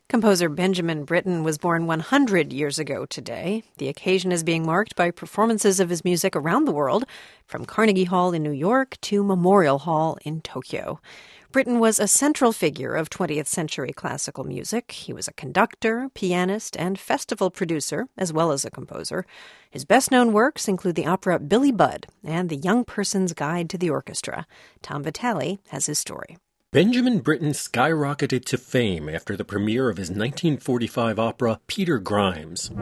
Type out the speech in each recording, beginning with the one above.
Composer Benjamin Britten was born 100 years ago today. The occasion is being marked by performances of his music around the world, from Carnegie Hall in New York to Memorial Hall in Tokyo. Britten was a central figure of 20th century classical music. He was a conductor, pianist, and festival producer, as well as a composer. His best-known works include the opera Billy Budd and The Young Person's Guide to the Orchestra. Tom Vitale has his story. Benjamin Britten skyrocketed to fame after the premiere of his 1945 opera Peter Grimes.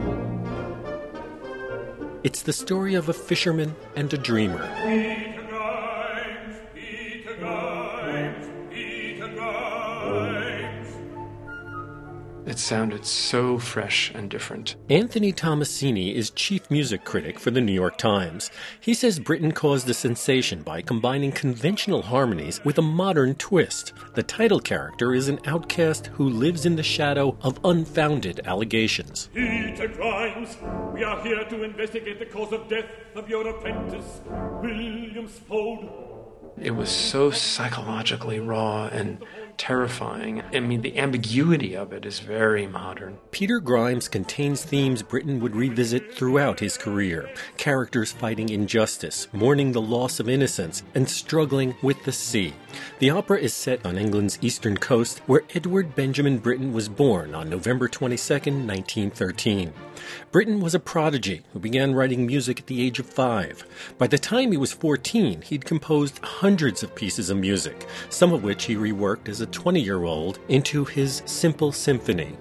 It's the story of a fisherman and a dreamer. Peter Grimes, Peter Grimes, Peter Grimes. It sounded so fresh and different. Anthony Tomasini is chief music critic for the New York Times. He says Britten caused a sensation by combining conventional harmonies with a modern twist. The title character is an outcast who lives in the shadow of unfounded allegations. Peter Grimes, we are here to investigate the cause of death of your apprentice, William Spode. It was so psychologically raw and terrifying. I mean, the ambiguity of it is very modern. Peter Grimes contains themes Britten would revisit throughout his career. Characters fighting injustice, mourning the loss of innocence, and struggling with the sea. The opera is set on England's eastern coast, where Edward Benjamin Britten was born on November 22, 1913. Britten was a prodigy who began writing music at the age of 5. By the time he was 14, he'd composed hundreds of pieces of music, some of which he reworked as a 20-year-old into his Simple Symphony.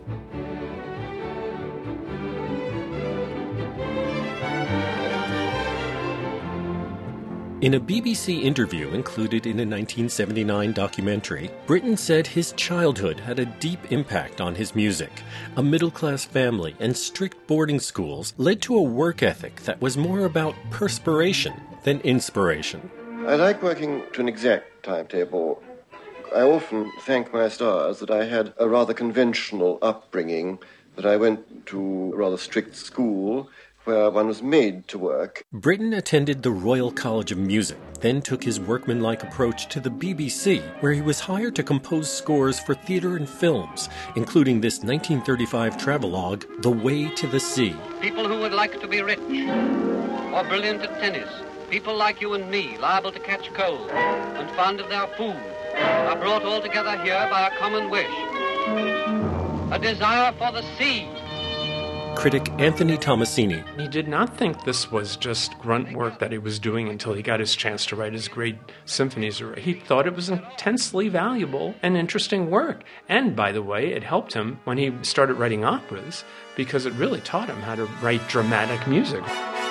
In a BBC interview included in a 1979 documentary, Britten said his childhood had a deep impact on his music. A middle-class family and strict boarding schools led to a work ethic that was more about perspiration than inspiration. I like working to an exact timetable. I often thank my stars that I had a rather conventional upbringing, that I went to a rather strict school where one was made to work. Britten attended the Royal College of Music, then took his workmanlike approach to the BBC, where he was hired to compose scores for theater and films, including this 1935 travelogue, The Way to the Sea. People who would like to be rich or brilliant at tennis, people like you and me, liable to catch cold and fond of their food, are brought all together here by a common wish, a desire for the sea. Critic Anthony Tomasini. He did not think this was just grunt work that he was doing until he got his chance to write his great symphonies. He thought it was intensely valuable and interesting work. And, by the way, it helped him when he started writing operas, because it really taught him how to write dramatic music.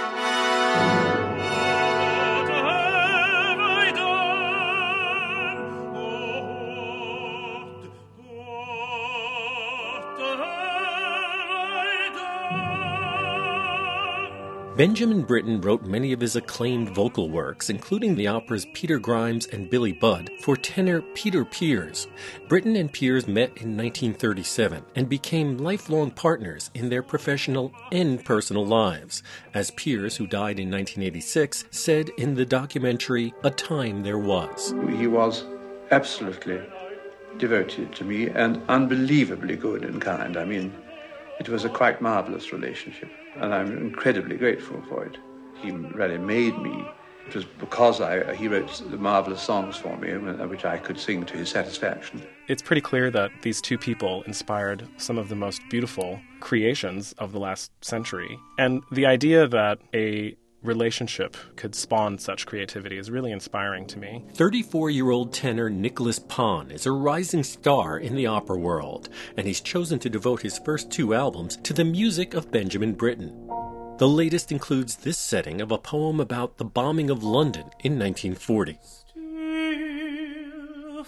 Benjamin Britten wrote many of his acclaimed vocal works, including the operas Peter Grimes and Billy Budd, for tenor Peter Pears. Britten and Pears met in 1937 and became lifelong partners in their professional and personal lives, as Pears, who died in 1986, said in the documentary A Time There Was. He was absolutely devoted to me and unbelievably good and kind. I mean, it was a quite marvelous relationship, and I'm incredibly grateful for it. He really made me. It was because he wrote the marvelous songs for me, which I could sing to his satisfaction. It's pretty clear that these two people inspired some of the most beautiful creations of the last century. And the idea that a relationship could spawn such creativity is really inspiring to me. 34-year-old tenor Nicholas Pon is a rising star in the opera world, and he's chosen to devote his first 2 albums to the music of Benjamin Britten. The latest includes this setting of a poem about the bombing of London in 1940. Still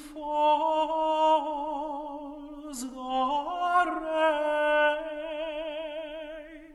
falls the rain,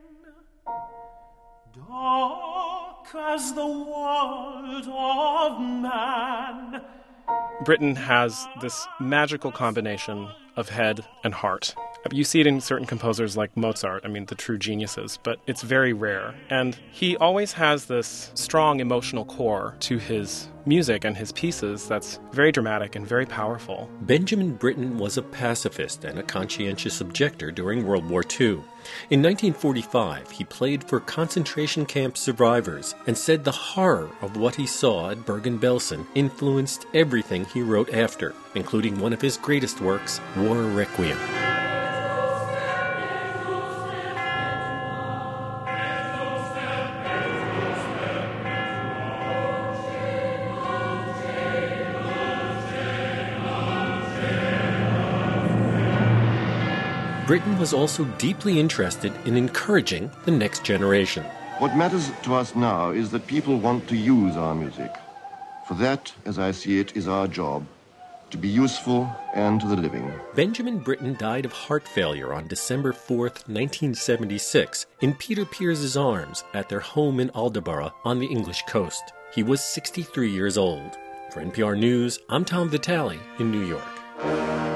dark as the world of man. Britten has this magical combination of head and heart. You see it in certain composers like Mozart, the true geniuses, but it's very rare. And he always has this strong emotional core to his music and his pieces that's very dramatic and very powerful. Benjamin Britten was a pacifist and a conscientious objector during World War II. In 1945, he played for concentration camp survivors and said the horror of what he saw at Bergen-Belsen influenced everything he wrote after, including one of his greatest works, War Requiem. Britten was also deeply interested in encouraging the next generation. What matters to us now is that people want to use our music. For that, as I see it, is our job, to be useful and to the living. Benjamin Britten died of heart failure on December 4th, 1976, in Peter Piers's arms at their home in Aldeburgh on the English coast. He was 63 years old. For NPR News, I'm Tom Vitale in New York.